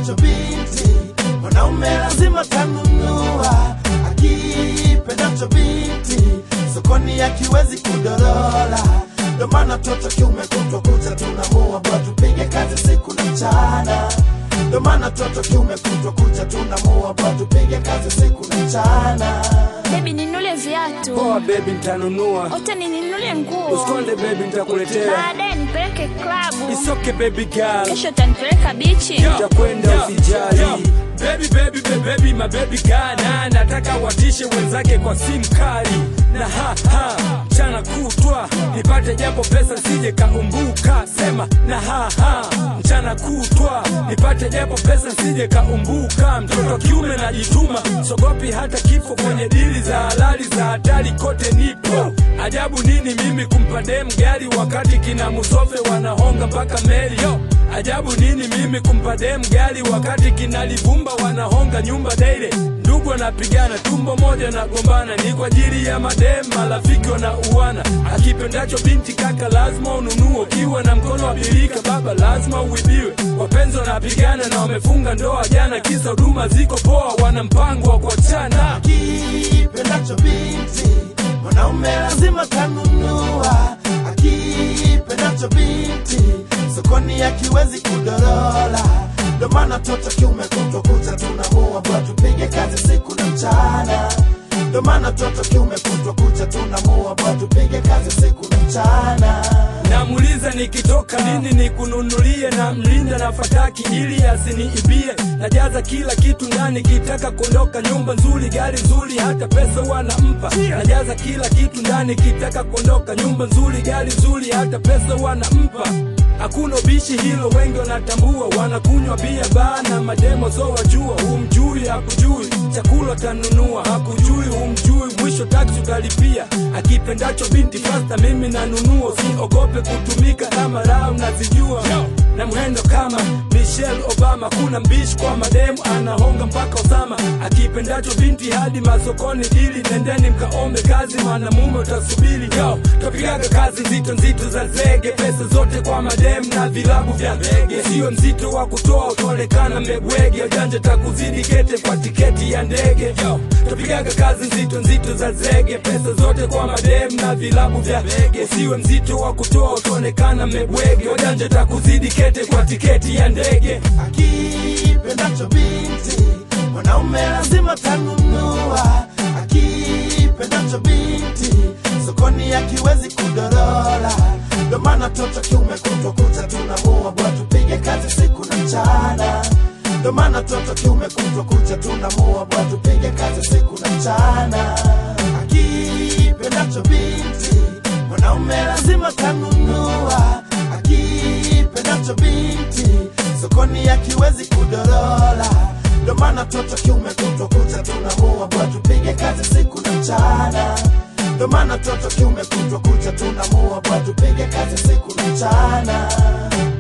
akipendacho binti mwanaume lazima tanunua, akipendacho binti sokoni akiwezi kudorola. Ndo maana toto kiume kutwa kucha tunamua, bora tupige kazi siku na mchana. Ndo maana toto kiume kutwa kucha tunamua, bora tupige kazi siku na mchana. Baby ninule viatu. Poa baby nitanunua. Ota ninunulie nguo. Usikonde baby nitakuletea. Baadaye nipeleke klabu. It's okay baby girl. Kesho utanipeleka bichi. Nitakwenda usijali. Baby my baby girl. Nataka watishe wenzake kwa simu kali. Na mchana kutwa nipate japo pesa sije kaumbuka. Sema na mchana kutwa nipate japo pesa sije kaumbuka. Mtoto kiume najituma, sogopi hata kifo kwenye dili za halali za hatari kote nipo. Ajabu nini mimi kumpa dem gari wakati kina Musofe wanahonga mpaka meli. Ajabu nini mimi kumpa dem gari wakati kina Libumba wanahonga nyumba daily. Ndugu wanapigana tumbo moja na gombana, ni kwa ajili ya madem marafiki wanauana. Akipendacho binti kaka lazima ununue, ukiwa na mkono wa bilika baba lazima uibiwe. Wapenzi wanapigana na wamefunga ndoa jana, kisa huduma ziko poa wana mpango wa kuachana. Akipendacho binti mwanaume lazima tanunua, akipendacho binti sokoni akiwezi kudorola. Ndo maana toto kiume kutwa kucha tunamua, bora tupige kazi siku na mchana. Ndo maana toto kiume kutwa kucha tunamua, bora tupige kazi siku na mchana. Namuliza nikitoka nini nikununulie, na mlinda na fataki ili asiniibie. Najaza kila kitu ndani kitaka kuondoka, nyumba nzuri, gari nzuri, hata pesa wanampa. Najaza kila kitu ndani kitaka kuondoka, nyumba nzuri, gari nzuri, hata pesa wanampa. Hakuna bishi hilo wengi wanatambua, wanakunywa bia bana mademo so wajua. Umjui hakujui, chakula tanunua, hakujui umjui, mwisho taksi utalipia. Akipendacho binti fasta mimi nanunua, siogope kutumika kama rao nazijua. Na mwendo kama Michelle Obama, kuna mbishi kwa mademu anahonga mpaka Osama. Akipendacho binti hadi masokoni dili, nendeni mkaombe kazi mwanamume utasubiri. Tupigaga kazi nzito za zege, pesa zote kwa mademu na vilabu vya ndege. Sio mzito wa kutoa utolekana mbegwege, ujanja takuzidi kete kwa tiketi ya ndege. Tupigaga kazi nzito za zege, pesa zote kwa mademu na vilabu vya ndege. Sio mzito wa kutoa utolekana mbegwege, ujanja takuzidi kete kwa tiketi ya ndege. Akipendacho binti mwanaume lazima tanunua, akipendacho binti sokoni akiwezi kudorola. Ndo maana toto kiume kutwa kucha tunamua, bora tupige kazi siku na mchana. Ndo maana toto kiume kutwa kucha tunamua, bora tupige kazi siku na mchana. Akipendacho binti mwanaume lazima tanunua, akipendacho binti sokoni akiwezi kudorola. Ndo maana toto kiume kutwa kucha tunamua, bora tupige kazi siku na mchana. Ndo maana toto kiume kutwa kucha tunamua, bora tupige kazi siku na mchana.